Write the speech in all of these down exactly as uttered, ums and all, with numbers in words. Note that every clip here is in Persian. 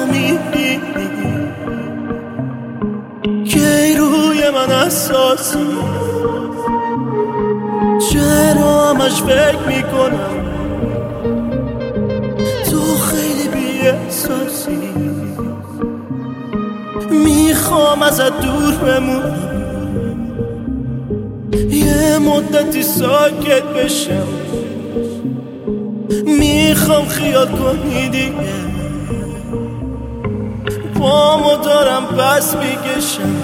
منو میبینی که روی من اساسی، چرا همش فکر میکنم تو خیلی بی احساسی. میخوام ازت دور بمونم، یه مدتی ساکت بشم، میخوام خیال کنی دیگه پامو دارم پس میکشم.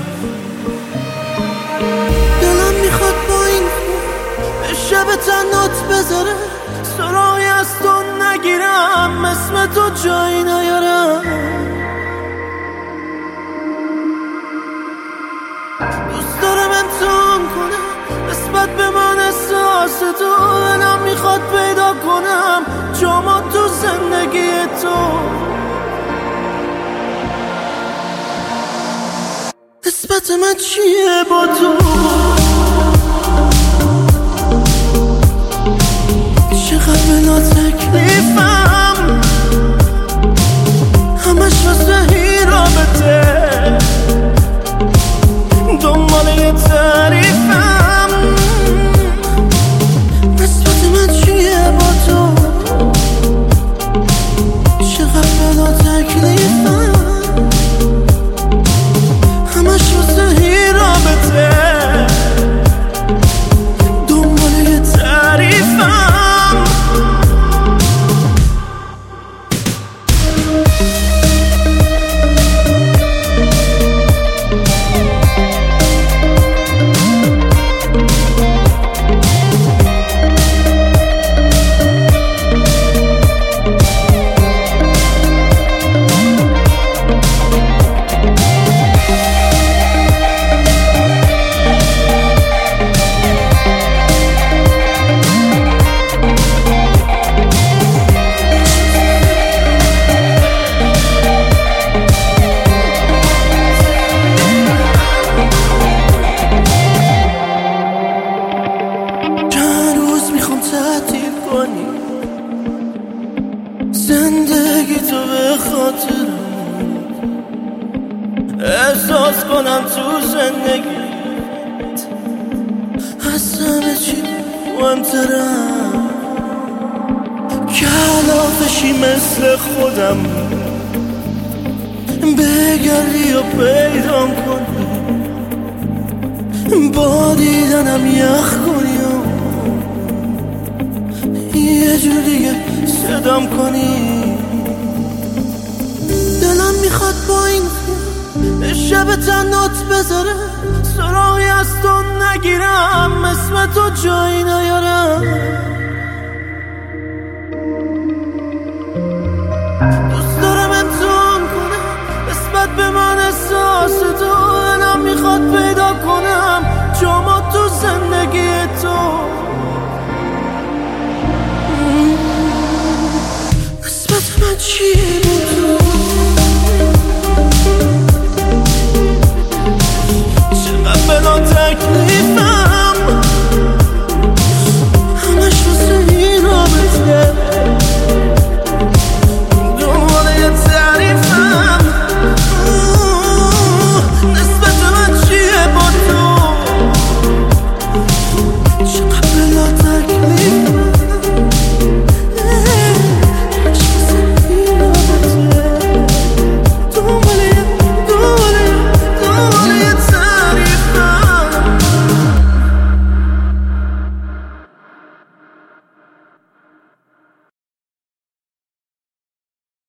دلم میخواد با این به شب تنات بذاره، سراغی از تو نگیرم، اسم تو جایی نیارم. دوست دارم امتحان کنم نسبت به من احساس تو، دلم میخواد پیدا کنم جاما تو زندگی تو. نسبت من چیه با تو؟ چقدر بلا تکلیفم، همش واسه این رابطه دنبال یه تعریفم. نسبت من چیه با تو؟ چقدر بلا تکلیفم، همش واسه این رابطه دنبال یه تعریفم. زندگی تو به خاطرم احساس کنم تو زندگیت از همه چی مهمترم، کلافشی مثل خودم بگردی و پیدام کنی، با دیدنم یخ کنی و یه جور دیگه صدام کنی. دلم میخواد با این به شب تنات بذاره، سراغی از تو نگیرم، اسم تو جایی نیارم. دوست دارم امتحان کنم نسبت به من احساس تو، دلم میخواد پیدا کنم جاما تو زندگی تو. نسبت من چیه بود؟